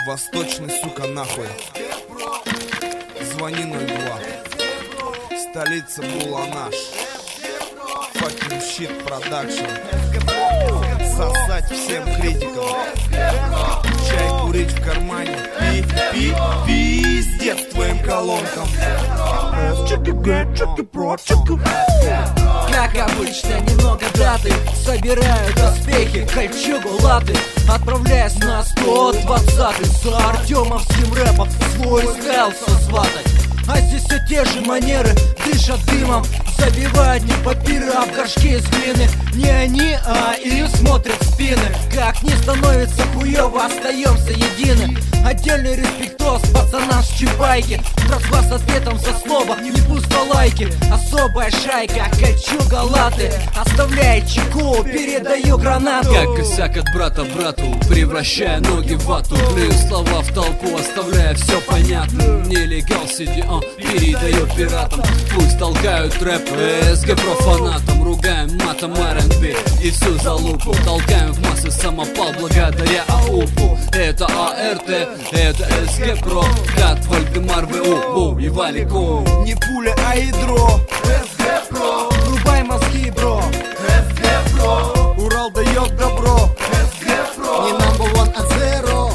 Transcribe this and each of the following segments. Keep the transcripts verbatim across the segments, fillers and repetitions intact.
Восточный, сука, нахуй. Звони ноль два. Столица Буланаш. Fucking shit production. Сосать всем критикам. Чай курить в кармане. Пи, пи, пиздец твоим колонкам. Как обычно, немного даты. Собираю доспехи, кольчугу, латы. Отправляюсь на сто двадцатый. За артемовским рэпом свой стайл сосватать. А здесь все те же манеры, дышат дымом. Забивают не папиры, а в горшки из глины. Не они, а их смотрят в спины. Как не становится хуёво, остаемся едины. Отдельный респектос пацанам с Чебайки. Братва с ответом за слово, не пусто лайки. Особая шайка, кольчуга латы. Оставляет чеку, передаю гранату. Как косяк от брата брату, превращая ноги в вату. Плюю слова в толпу, оставляя все понятно. Нелегал сиди, а, передаю пиратам. Пусть толкают рэп, СГ профанатом. Ругаем матом эр энд би и всю залупу. Толкаем в массы самопал благодаря АУПу. Это АРТ, это СГ Про. Кат, Вальдемар, ВУ, и Валику. Не пуля, а ядро. СГ Про. Врубай мозги, бро. СГ Про. Урал дает добро. СГ Про. Не number one, а zero.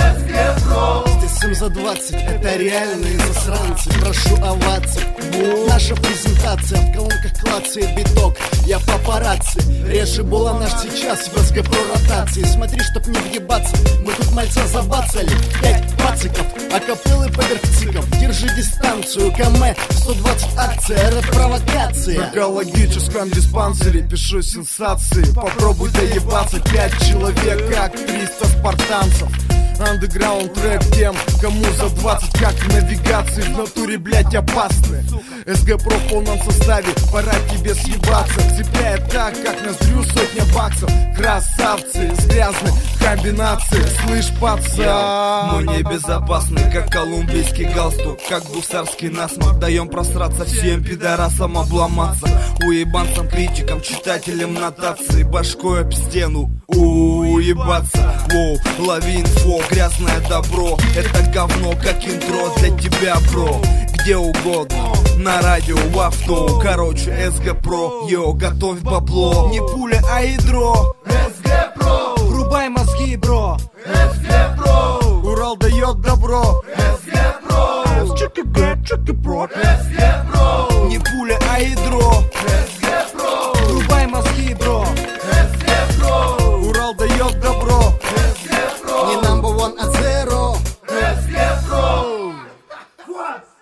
СГ Про. семь за двадцать, это реальные засранцы. Прошу оваций. Наша презентация, в колонках клацает биток. Я папарацци, режи Буланаш сейчас в СГ Про ротации. Смотри, чтоб не въебаться, мы тут мальца забацали. Пять пациков, акапеллы поверх циков. Держи дистанцию, КМ, сто двадцать акция, рэп-провокация. В экологическом диспансере пишу сенсации. Попробуй доебаться, пять человек, как триста спартанцев. Андеграунд рэп тем, кому за двадцать, как в навигации. В натуре, блять, опасны. СГ Про в полном составе, пора тебе съебаться. Цепляет так, как ноздрю сотня баксов. Красавцы с грязной комбинацией. Слышь, пацан, мы небезопасны, как колумбийский галстук. Как гусарский насморк, даем просраться всем пидорасам, обломаться. Уебанцам, критикам, читателям нотации. Башкой об стену уебаться. Воу, лови инфо, грязное добро. Это говно, как интро для тебя, бро. Где угодно, на радио, в авто. Короче, СГ Про, йо, готовь бабло. Не пуля, а ядро. СГ Про. Врубай мозги, бро. СГ Про. Урал дает добро. СГ Про. СГ Про. Не пуля, а ядро. СГ Про. Врубай мозги, бро. СГ Про. Урал дает добро. Не number one, а zero. СГ Про.